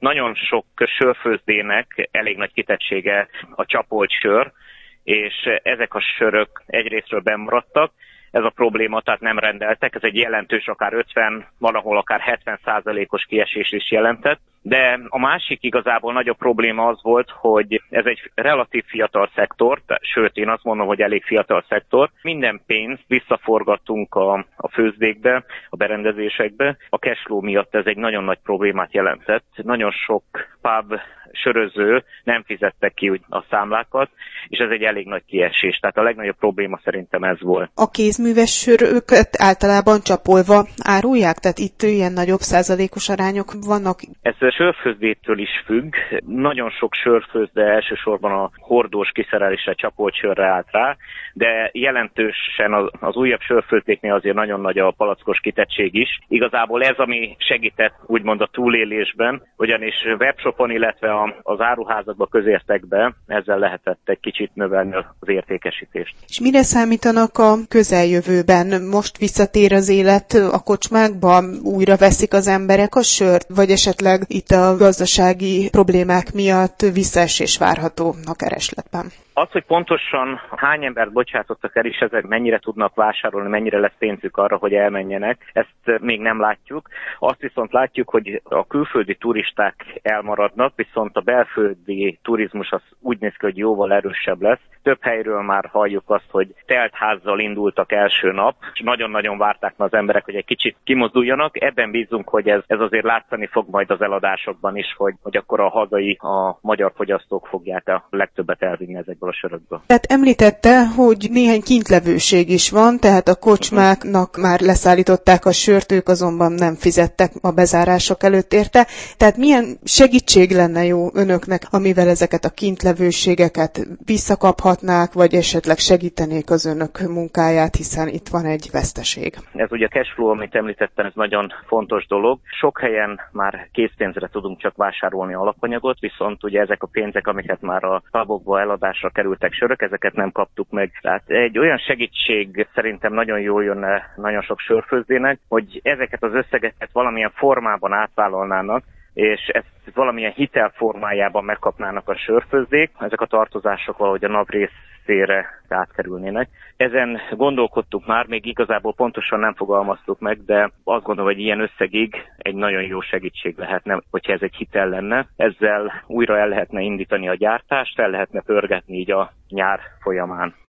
Nagyon sok sörfőzdének elég nagy kitettsége a csapolt sör, és ezek a sörök egyrésztről bennmaradtak. Ez a probléma, tehát nem rendeltek, ez egy jelentős, akár 50, valahol akár 70%-os kiesés is jelentett. De a másik igazából nagyobb probléma az volt, hogy ez egy relatív fiatal szektor, sőt én azt mondom, hogy elég fiatal szektor. Minden pénzt visszaforgattunk a főzdékbe, a berendezésekbe. A cashflow miatt ez egy nagyon nagy problémát jelentett. Nagyon sok pub, söröző nem fizettek ki a számlákat, és ez egy elég nagy kiesés. Tehát a legnagyobb probléma szerintem ez volt. A kézműves söröket általában csapolva árulják? Tehát itt ilyen nagyobb százalékos arányok vannak? Ez a sörfőzdétől is függ. Nagyon sok sörfőzde elsősorban a hordós kiszerelésre, csapolt sörre állt rá, de jelentősen az újabb sörfőzdéknél azért nagyon nagy a palackos kitettség is. Igazából ez, ami segített úgymond a túlélésben, ugyanis webshopon, illetve az áruházakba, közértekbe ezzel lehetett egy kicsit növelni az értékesítést. És mire számítanak a közeljövőben? Most visszatér az élet a kocsmákba? Újra veszik az emberek a sört? Vagy esetleg itt a gazdasági problémák miatt visszaesés várható a keresletben? Az, hogy pontosan hány embert bocsátottak el, és ezek mennyire tudnak vásárolni, mennyire lesz pénzük arra, hogy elmenjenek, ezt még nem látjuk. Azt viszont látjuk, hogy a külföldi turisták elmaradnak, viszont a belföldi turizmus az úgy néz ki, hogy jóval erősebb lesz. Több helyről már halljuk azt, hogy telt házzal indultak első nap, és nagyon-nagyon várták az emberek, hogy egy kicsit kimozduljanak. Ebben bízunk, hogy ez azért látszani fog majd az eladásokban is, hogy akkor a magyar fogyasztók fogják a legtöbbet elvinni ezekből a sörökből. Tehát említette, hogy néhány kintlevőség is van, tehát a kocsmáknak már leszállították a sört, ők azonban nem fizettek a bezárások előtt érte. Tehát milyen segítség lenne jó önöknek, amivel ezeket a kintlevőségeket visszakaphatnák, vagy esetleg segítenék az önök munkáját, hiszen itt van egy veszteség. Ez ugye a cashflow, amit említettem, ez nagyon fontos dolog. Sok helyen már készpénzre tudunk csak vásárolni alapanyagot, viszont ugye ezek a pénzek, amiket már a pubokba eladásra kerültek sörök, ezeket nem kaptuk meg. Tehát egy olyan segítség szerintem nagyon jól jönne nagyon sok sörfőzdének, hogy ezeket az összegeket valamilyen formában átvállalnának, és ezt valamilyen hitel formájában megkapnának a sörfőzdék, ezek a tartozások valahogy a NAV részére átkerülnének. Ezen gondolkodtuk már, még igazából pontosan nem fogalmaztuk meg, de azt gondolom, hogy ilyen összegig egy nagyon jó segítség lehetne, hogyha ez egy hitel lenne. Ezzel újra el lehetne indítani a gyártást, el lehetne pörgetni így a nyár folyamán.